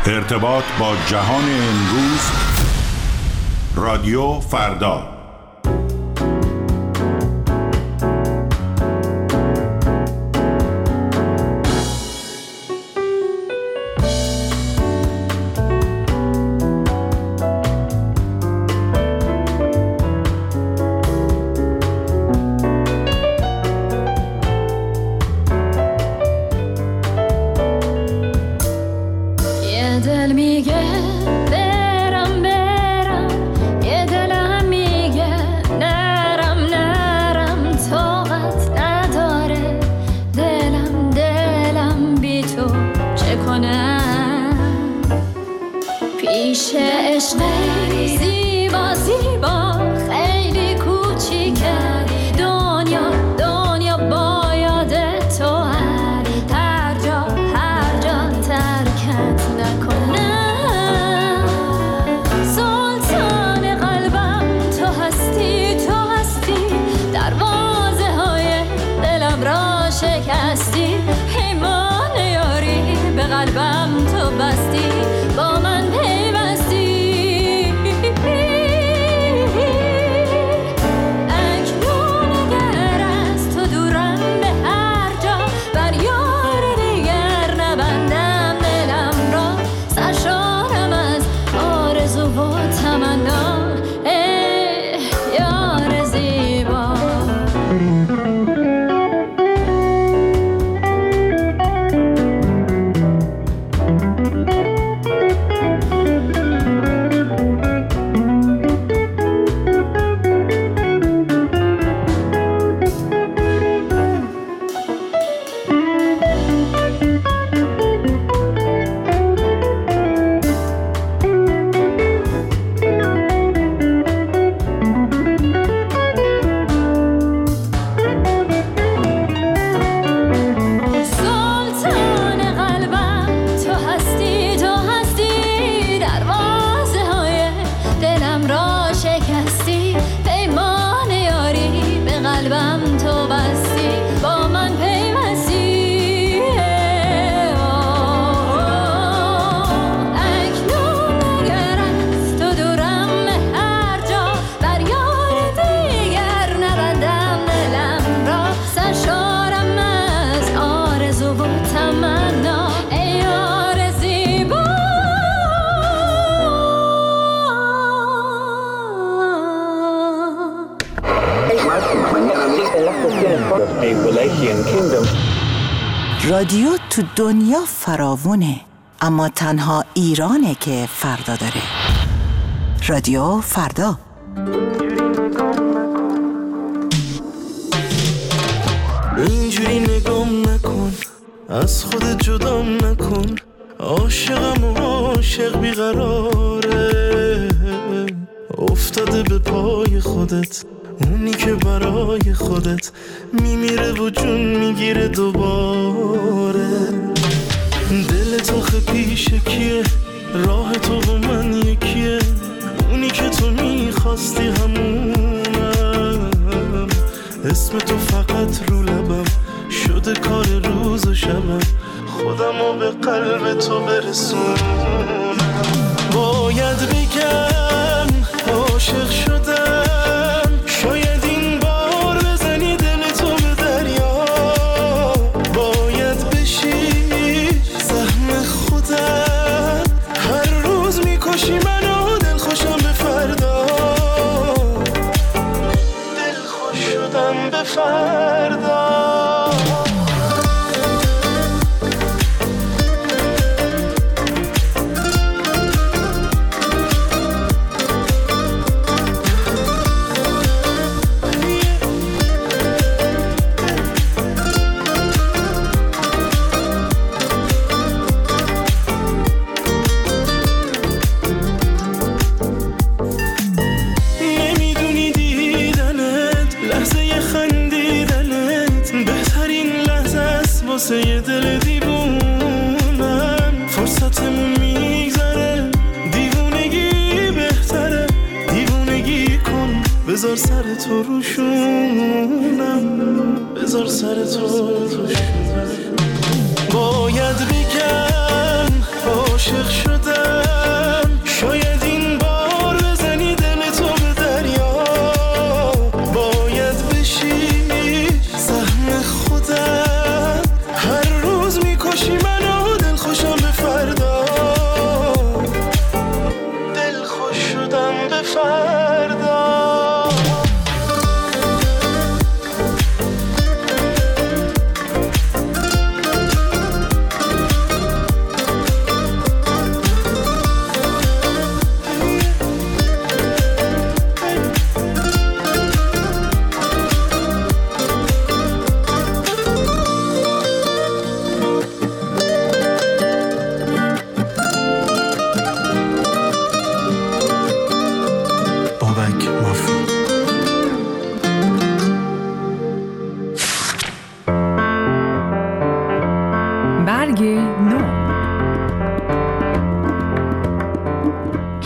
ارتباط با جهان امروز. رادیو فردا. رادیو تو دنیا فراوونه، اما تنها ایرانه که فردا داره. رادیو فردا. اینجوری نگام نکن، از خودت جدام نکن، عاشقم و عاشق بیقراره، افتاده به پای خودت، اونی که برای خودت میمیره و جون میگیره دوباره. دل تو پیشه کیه، راه تو و من یکیه، اونی که تو میخواستی همونم، اسم تو فقط رو لبم شده کار روز و شبم، خودمو به قلب تو برسونم. باید بگم عاشق شدم، شاید این بار بزنی دل تو به دریا، باید بشی سهم خودم، هر روز میکشی منو دل خوشم به فردا، دل خوش شدم به فردا. واسه دل دیوونم، فرصتمون میگذره، دیوونگی بهتره، دیوونگی کن، بذار سر تو روشونم، بذار سر تو روشونم. باید بگم عاشق شدم،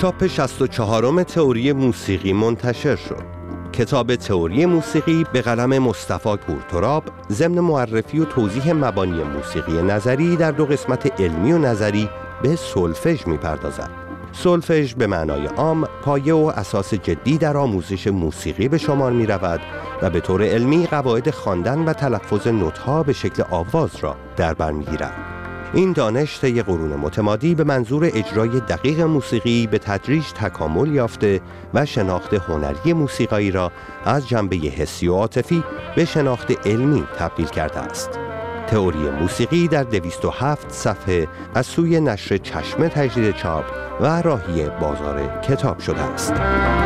چاپ 64م تئوری موسیقی منتشر شد. کتاب تئوری موسیقی به قلم مصطفی پورتراب ضمن معرفی و توضیح مبانی موسیقی نظری در 2 قسمت علمی و نظری به سولفژ می‌پردازد. سولفژ به معنای عام پایه و اساس جدی در آموزش موسیقی به شمار می‌رود و به طور علمی قواعد خواندن و تلفظ نوت‌ها به شکل آواز را در بر می‌گیرد. این دانش طی قرون متمادی به منظور اجرای دقیق موسیقی به تدریج تکامل یافته و شناخت هنری موسیقایی را از جنبه حسی و عاطفی به شناخت علمی تبدیل کرده است. تئوری موسیقی در 207 صفحه از سوی نشر چشمه تجدید چاپ و راهی بازار کتاب شده است.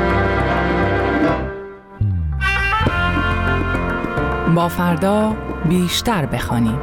با فردا بیشتر بخوانیم.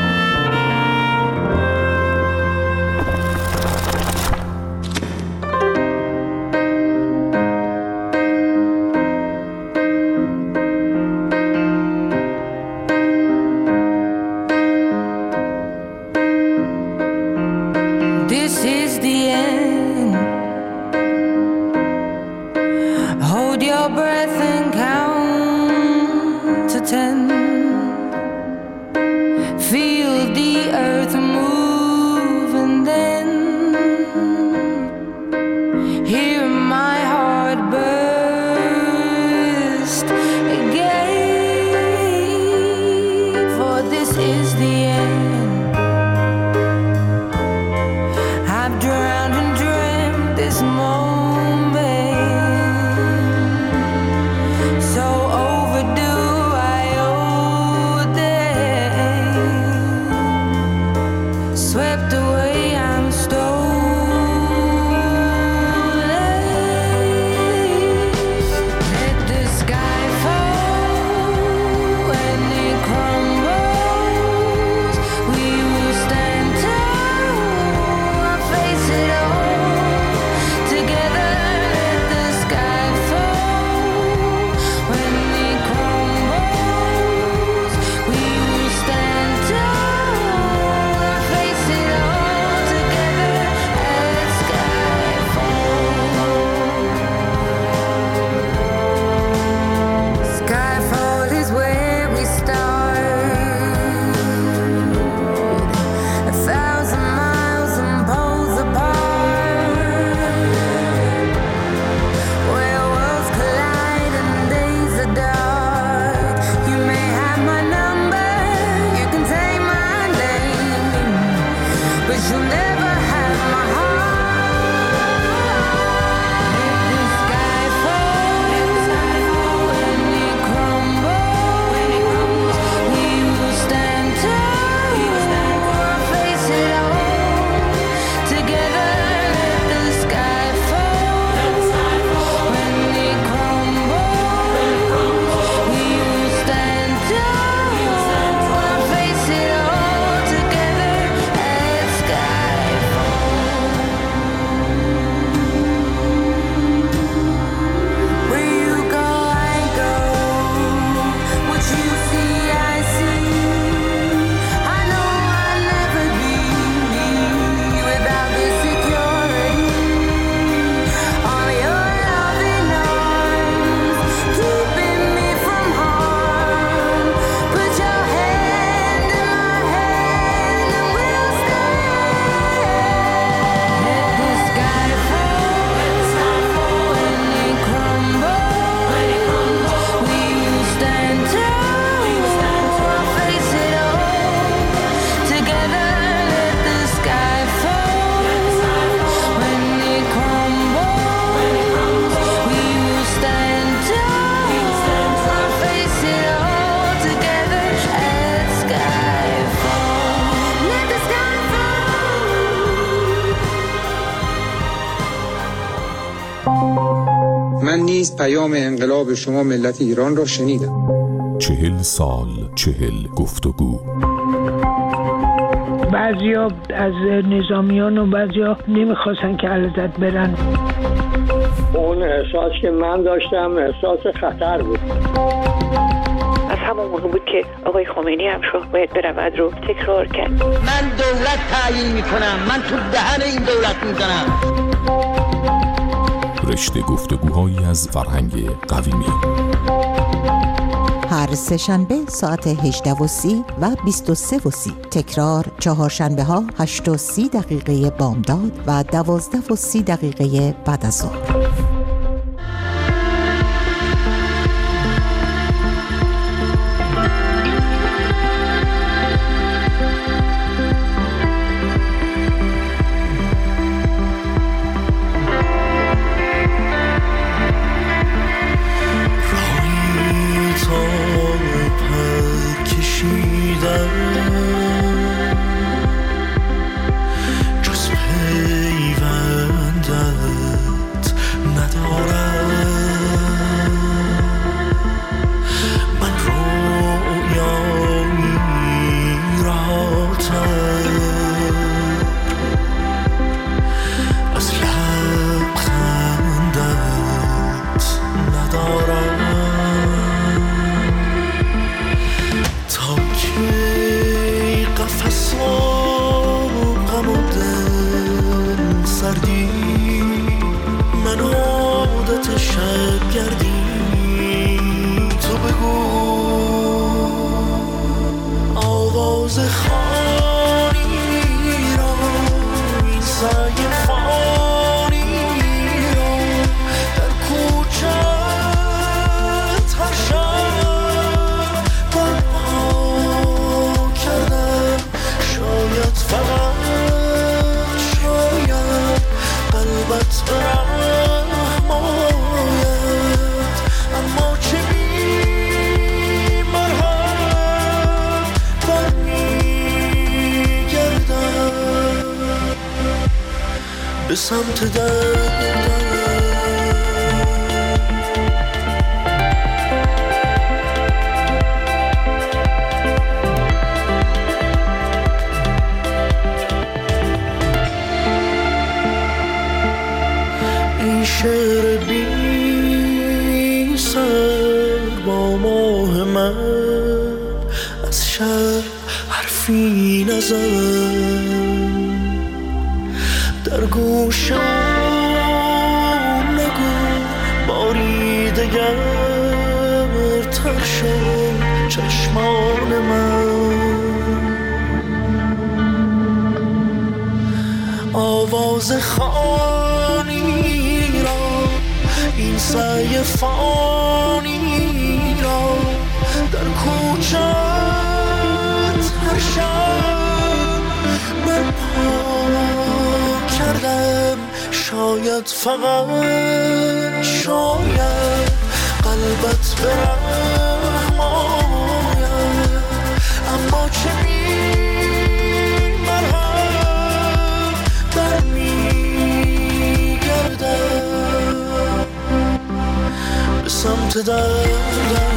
من نیز پیام انقلاب شما ملت ایران را شنیدم. 40 سال 40 گفتگو. بعضیا از نظامیان و بعضیا نمیخواستن که علیزاده برن. اون احساس که من داشتم احساس خطر بود. از همون موقع بود که آقای خمینی هم شاه باید برود رو تکرار کرد. من دولت تعیین میکنم، من تو دهن این دولت میزنم. رشته گفتگوهایی از فرهنگ قویمی. هر سه‌شنبه ساعت 18:30 و 23:30. تکرار چهارشنبه ها 8:30 بامداد و 12:30 بعد از ظهر. به سمت در این شعر بی سر با ماه من از شب حرفی نزد در گوشم نگو باری دگر تر شد چشمان من آواز خانی را این سعی فانی را در کوچت هر شب برپا کردم شاید فقط شاید قلبت به رحم آید اما چه مرهم برمیگردم به سمت دردم